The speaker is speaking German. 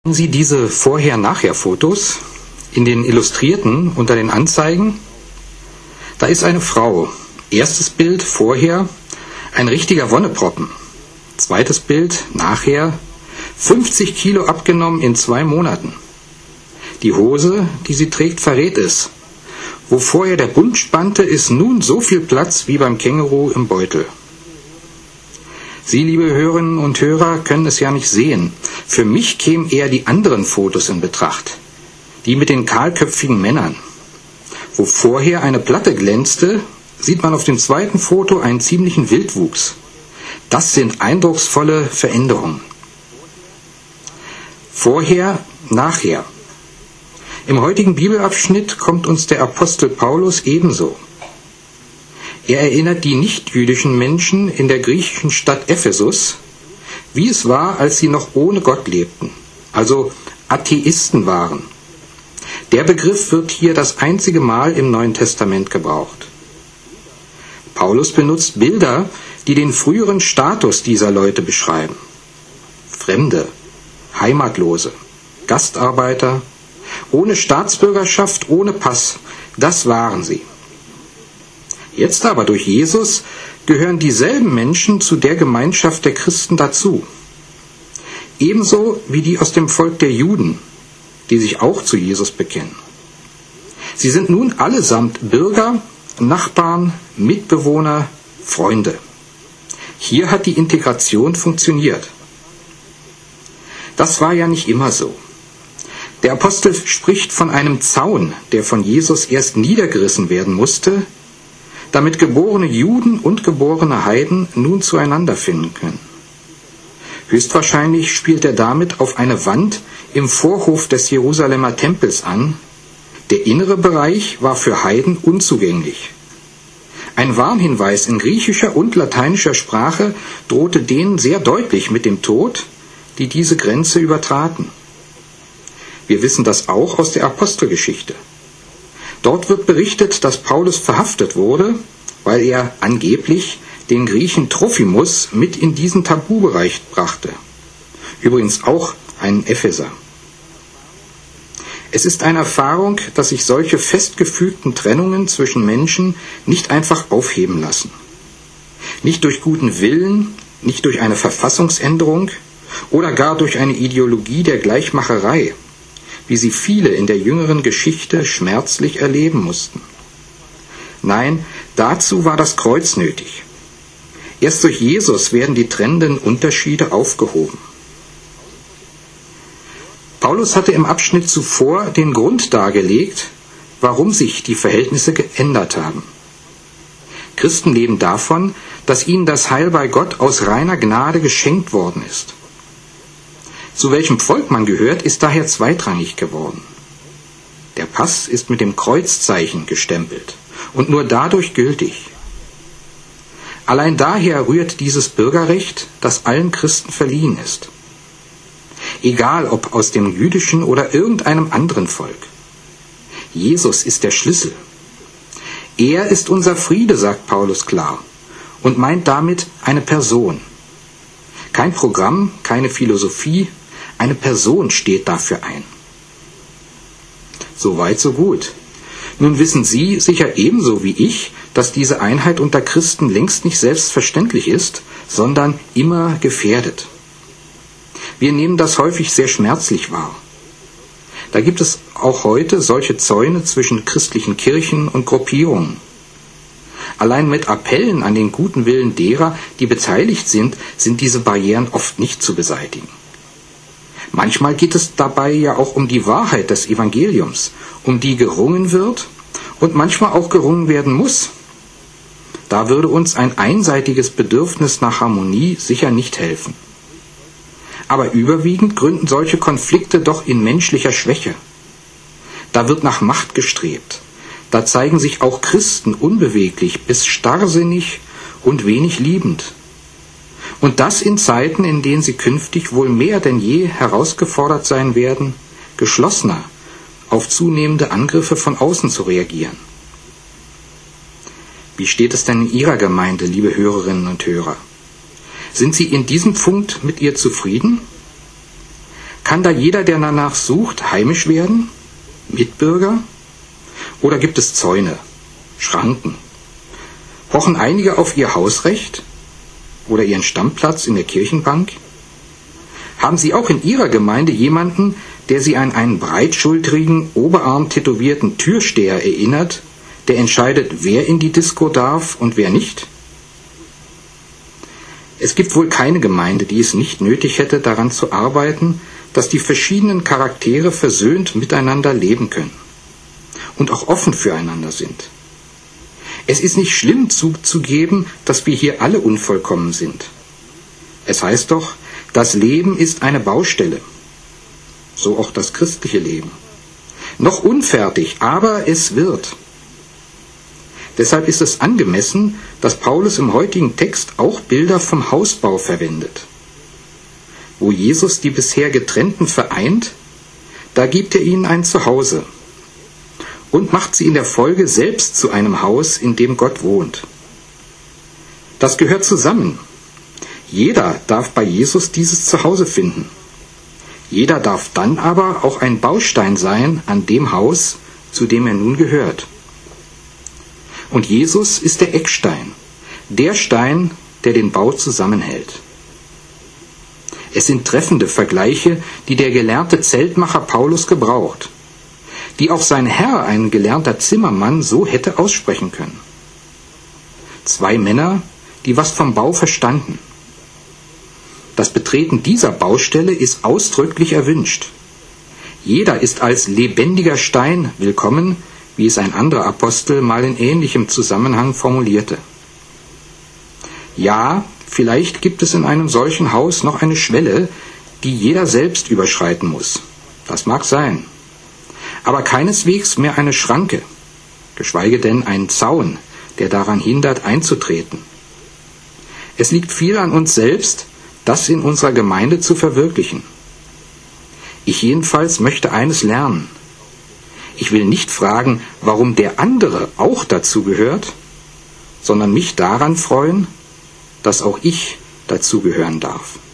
Sie diese Vorher-Nachher-Fotos in den Illustrierten unter den Anzeigen? Da ist eine Frau. Erstes Bild vorher, ein richtiger Wonneproppen. Zweites Bild nachher, 50 Kilo abgenommen in 2 Monaten. Die Hose, die sie trägt, verrät es. Wo vorher der Bund spannte, ist nun so viel Platz wie beim Känguru im Beutel. Sie, liebe Hörerinnen und Hörer, können es ja nicht sehen. Für mich kämen eher die anderen Fotos in Betracht. Die mit den kahlköpfigen Männern. Wo vorher eine Platte glänzte, sieht man auf dem zweiten Foto einen ziemlichen Wildwuchs. Das sind eindrucksvolle Veränderungen. Vorher, nachher. Im heutigen Bibelabschnitt kommt uns der Apostel Paulus ebenso. Er erinnert die nichtjüdischen Menschen in der griechischen Stadt Ephesus, wie es war, als sie noch ohne Gott lebten, also Atheisten waren. Der Begriff wird hier das einzige Mal im Neuen Testament gebraucht. Paulus benutzt Bilder, die den früheren Status dieser Leute beschreiben. Fremde, Heimatlose, Gastarbeiter, ohne Staatsbürgerschaft, ohne Pass, das waren sie. Jetzt aber durch Jesus gehören dieselben Menschen zu der Gemeinschaft der Christen dazu. Ebenso wie die aus dem Volk der Juden, die sich auch zu Jesus bekennen. Sie sind nun allesamt Bürger, Nachbarn, Mitbewohner, Freunde. Hier hat die Integration funktioniert. Das war ja nicht immer so. Der Apostel spricht von einem Zaun, der von Jesus erst niedergerissen werden musste, damit geborene Juden und geborene Heiden nun zueinander finden können. Höchstwahrscheinlich spielt er damit auf eine Wand im Vorhof des Jerusalemer Tempels an. Der innere Bereich war für Heiden unzugänglich. Ein Warnhinweis in griechischer und lateinischer Sprache drohte denen sehr deutlich mit dem Tod, die diese Grenze übertraten. Wir wissen das auch aus der Apostelgeschichte. Dort wird berichtet, dass Paulus verhaftet wurde, weil er angeblich den Griechen Trophimus mit in diesen Tabubereich brachte. Übrigens auch einen Epheser. Es ist eine Erfahrung, dass sich solche festgefügten Trennungen zwischen Menschen nicht einfach aufheben lassen. Nicht durch guten Willen, nicht durch eine Verfassungsänderung oder gar durch eine Ideologie der Gleichmacherei, wie sie viele in der jüngeren Geschichte schmerzlich erleben mussten. Nein, dazu war das Kreuz nötig. Erst durch Jesus werden die trennenden Unterschiede aufgehoben. Paulus hatte im Abschnitt zuvor den Grund dargelegt, warum sich die Verhältnisse geändert haben. Christen leben davon, dass ihnen das Heil bei Gott aus reiner Gnade geschenkt worden ist. Zu welchem Volk man gehört, ist daher zweitrangig geworden. Der Pass ist mit dem Kreuzzeichen gestempelt und nur dadurch gültig. Allein daher rührt dieses Bürgerrecht, das allen Christen verliehen ist. Egal ob aus dem jüdischen oder irgendeinem anderen Volk. Jesus ist der Schlüssel. Er ist unser Friede, sagt Paulus klar, und meint damit eine Person. Kein Programm, keine Philosophie, eine Person steht dafür ein. So weit, so gut. Nun wissen Sie sicher ebenso wie ich, dass diese Einheit unter Christen längst nicht selbstverständlich ist, sondern immer gefährdet. Wir nehmen das häufig sehr schmerzlich wahr. Da gibt es auch heute solche Zäune zwischen christlichen Kirchen und Gruppierungen. Allein mit Appellen an den guten Willen derer, die beteiligt sind, sind diese Barrieren oft nicht zu beseitigen. Manchmal geht es dabei ja auch um die Wahrheit des Evangeliums, um die gerungen wird und manchmal auch gerungen werden muss. Da würde uns ein einseitiges Bedürfnis nach Harmonie sicher nicht helfen. Aber überwiegend gründen solche Konflikte doch in menschlicher Schwäche. Da wird nach Macht gestrebt. Da zeigen sich auch Christen unbeweglich bis starrsinnig und wenig liebend. Und das in Zeiten, in denen sie künftig wohl mehr denn je herausgefordert sein werden, geschlossener auf zunehmende Angriffe von außen zu reagieren. Wie steht es denn in Ihrer Gemeinde, liebe Hörerinnen und Hörer? Sind Sie in diesem Punkt mit ihr zufrieden? Kann da jeder, der danach sucht, heimisch werden? Mitbürger? Oder gibt es Zäune, Schranken? Pochen einige auf ihr Hausrecht oder ihren Stammplatz in der Kirchenbank? Haben Sie auch in Ihrer Gemeinde jemanden, der Sie an einen breitschultrigen, oberarmtätowierten Türsteher erinnert, der entscheidet, wer in die Disco darf und wer nicht? Es gibt wohl keine Gemeinde, die es nicht nötig hätte, daran zu arbeiten, dass die verschiedenen Charaktere versöhnt miteinander leben können und auch offen füreinander sind. Es ist nicht schlimm zuzugeben, dass wir hier alle unvollkommen sind. Es heißt doch, das Leben ist eine Baustelle. So auch das christliche Leben. Noch unfertig, aber es wird. Deshalb ist es angemessen, dass Paulus im heutigen Text auch Bilder vom Hausbau verwendet. Wo Jesus die bisher Getrennten vereint, da gibt er ihnen ein Zuhause und macht sie in der Folge selbst zu einem Haus, in dem Gott wohnt. Das gehört zusammen. Jeder darf bei Jesus dieses Zuhause finden. Jeder darf dann aber auch ein Baustein sein an dem Haus, zu dem er nun gehört. Und Jesus ist der Eckstein, der Stein, der den Bau zusammenhält. Es sind treffende Vergleiche, die der gelernte Zeltmacher Paulus gebraucht, die auch sein Herr, ein gelernter Zimmermann, so hätte aussprechen können. Zwei Männer, die was vom Bau verstanden. Das Betreten dieser Baustelle ist ausdrücklich erwünscht. Jeder ist als lebendiger Stein willkommen, wie es ein anderer Apostel mal in ähnlichem Zusammenhang formulierte. Ja, vielleicht gibt es in einem solchen Haus noch eine Schwelle, die jeder selbst überschreiten muss. Das mag sein. Aber keineswegs mehr eine Schranke, geschweige denn einen Zaun, der daran hindert, einzutreten. Es liegt viel an uns selbst, das in unserer Gemeinde zu verwirklichen. Ich jedenfalls möchte eines lernen. Ich will nicht fragen, warum der andere auch dazu gehört, sondern mich daran freuen, dass auch ich dazugehören darf.